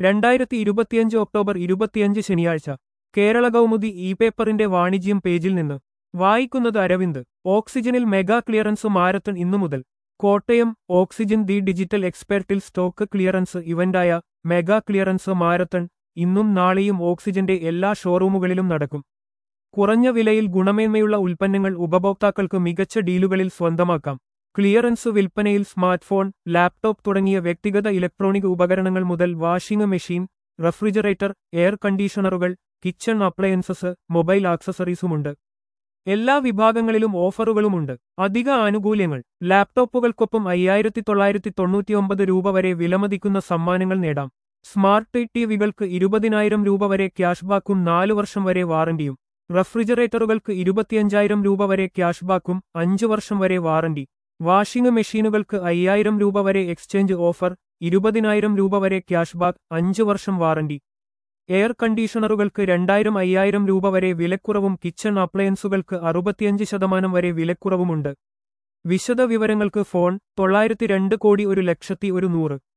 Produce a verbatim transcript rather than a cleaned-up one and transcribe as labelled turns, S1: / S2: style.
S1: രണ്ടായിരത്തി ഇരുപത്തിയഞ്ച് ഒക്ടോബർ ഇരുപത്തിയഞ്ച് ശനിയാഴ്ച കേരള കൗമുദി ഇ പേപ്പറിന്റെ വാണിജ്യം പേജിൽ നിന്ന് വായിക്കുന്നത് അരവിന്ദ്. ഓക്സിജനിൽ മെഗാ ക്ലിയറൻസ് മാരത്തൺ ഇന്നു മുതൽ. കോട്ടയം. ഓക്സിജൻ ദി ഡിജിറ്റൽ എക്സ്പെർട്ടിൽ സ്റ്റോക്ക് ക്ലിയറൻസ് ഇവന്റായ മെഗാ ക്ലിയറൻസ് മാരത്തൺ ഇന്നും നാളെയും ഓക്സിജന്റെ എല്ലാ ഷോറൂമുകളിലും നടക്കും. കുറഞ്ഞ വിലയിൽ ഗുണമേന്മയുള്ള ഉൽപ്പന്നങ്ങൾ ഉപഭോക്താക്കൾക്ക് മികച്ച ഡീലുകളിൽ സ്വന്തമാക്കാം. ക്ലിയറൻസ് വിൽപ്പനയിൽ സ്മാർട്ട്ഫോൺ, ലാപ്ടോപ്പ് തുടങ്ങിയ വ്യക്തിഗത ഇലക്ട്രോണിക് ഉപകരണങ്ങൾ മുതൽ വാഷിംഗ് മെഷീൻ, റെഫ്രിജറേറ്റർ, എയർ കണ്ടീഷണറുകൾ, കിച്ചൺ അപ്ലയൻസസ്, മൊബൈൽ ആക്സസറീസുമുണ്ട്. എല്ലാ വിഭാഗങ്ങളിലും ഓഫറുകളുമുണ്ട്. അധിക ആനുകൂല്യങ്ങൾ. ലാപ്ടോപ്പുകൾക്കൊപ്പം അയ്യായിരത്തി തൊള്ളായിരത്തി തൊണ്ണൂറ്റിയൊമ്പത് രൂപ വരെ വിലമതിക്കുന്ന സമ്മാനങ്ങൾ നേടാം. സ്മാർട്ട് ടിവികൾക്ക് ഇരുപതിനായിരം രൂപ വരെ ക്യാഷ്ബാക്കും നാലു വർഷം വരെ വാറണ്ടിയും. റെഫ്രിജറേറ്ററുകൾക്ക് ഇരുപത്തിയഞ്ചായിരം രൂപ വരെ ക്യാഷ്ബാക്കും അഞ്ചു വർഷം വരെ വാറണ്ടി. വാഷിംഗ് മെഷീനുകൾക്ക് അയ്യായിരം രൂപ വരെ എക്സ്ചേഞ്ച് ഓഫർ, ഇരുപതിനായിരം രൂപ വരെ ക്യാഷ്ബാക്ക്, അഞ്ചു വർഷം വാറണ്ടി. എയർ കണ്ടീഷണറുകൾക്ക് രണ്ടായിരം അയ്യായിരം രൂപ വരെ വിലക്കുറവും കിച്ചൺ അപ്ലയൻസുകൾക്ക് അറുപത്തിയഞ്ച് ശതമാനം വരെ വിലക്കുറവുമുണ്ട്. വിശദ വിവരങ്ങൾക്ക് ഫോൺ തൊള്ളായിരത്തി രണ്ട് കോടി ഒരു ലക്ഷത്തി ഒരു നൂറ്.